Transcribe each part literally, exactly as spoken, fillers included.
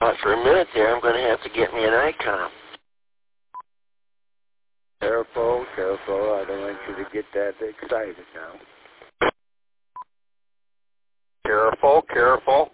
But for a minute there, I'm going to have to get me an ICOM. Careful, careful. I don't want you to get that excited now. Careful, careful.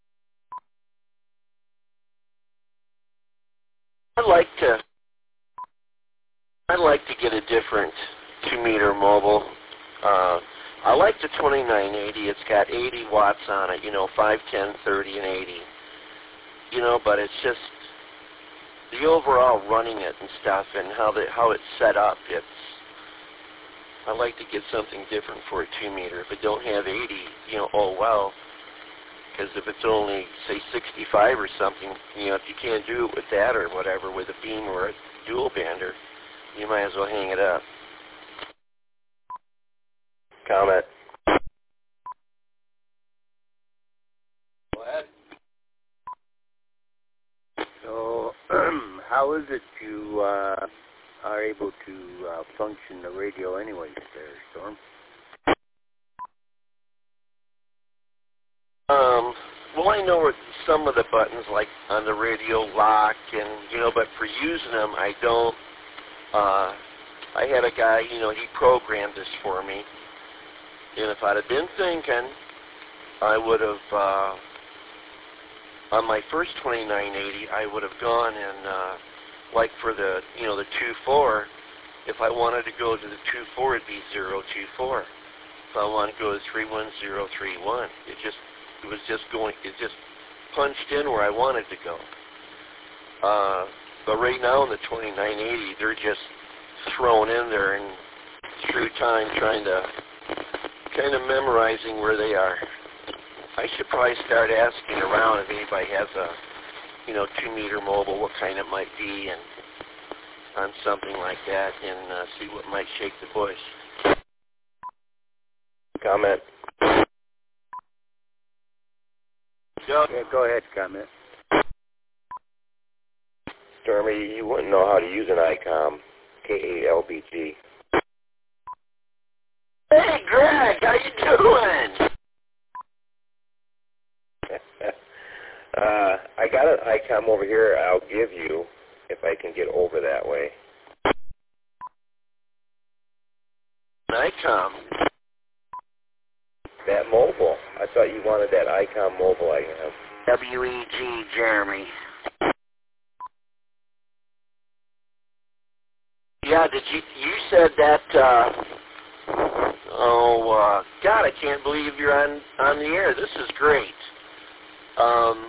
I'd like to, I'd like to get a different two-meter mobile. Uh, I like the twenty-nine eighty. It's got eighty watts on it, you know, five, ten, thirty, and eighty. You know, but it's just the overall running it and stuff and how the, how it's set up. It's, I'd like to get something different for a two-meter. If it don't have eighty, you know, oh well. Because if it's only, say, sixty-five or something, you know, if you can't do it with that or whatever, with a beam or a dual bander, you might as well hang it up. Comment. Go ahead. So, how is it you uh, are able to uh, function the radio anyways there, Storm? Um, well, I know where some of the buttons, like on the radio, lock, and, you know, but for using them, I don't, uh, I had a guy, you know, he programmed this for me, and if I'd have been thinking, I would have, uh, on my first twenty-nine eighty, I would have gone and, uh, like for the, you know, the two four, if I wanted to go to the two four, it'd be zero two four. If I wanted to go to three one zero three one, it just, it was just going, it just punched in where I wanted to go. Uh, but right now in the twenty-nine eighty, they're just thrown in there and through time trying to, kind of memorizing where they are. I should probably start asking around if anybody has a, you know, two-meter mobile, what kind it might be, and on something like that, and uh, see what might shake the bush. Comment. Yeah, go ahead, comment. Stormy, you wouldn't know how to use an ICOM, K A L B G. Hey, Greg, how you doing? uh, I got an ICOM over here I'll give you if I can get over that way. An ICOM? That mobile. I thought you wanted that ICOM mobile I have. W E G, Jeremy. Yeah, did you, you said that, uh, oh, uh, God, I can't believe you're on, on the air. This is great. Um,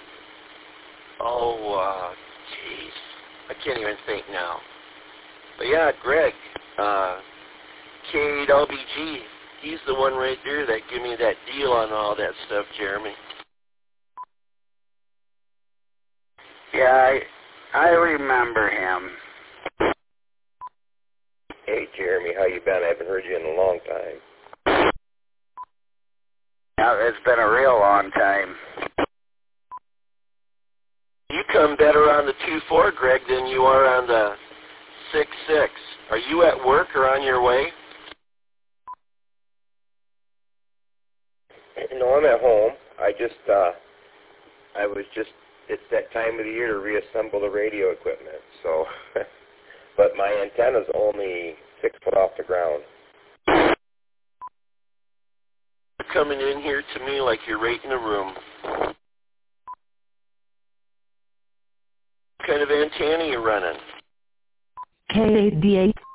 oh, uh, jeez. I can't even think now. But yeah, Greg, uh, K eight L B G, he's the one right there that gave me that deal on all that stuff, Jeremy. Yeah, I, I remember him. Hey, Jeremy, how you been? I haven't heard you in a long time. Yeah, it's been a real long time. You come better on the two four, Greg, than you are on the six six. Are you at work or on your way? No, I'm at home. I just, uh, I was just, it's that time of the year to reassemble the radio equipment, so, but my antenna's only six foot off the ground. You're coming in here to me like you're right in the room. What kind of antenna you running? K eight D eight.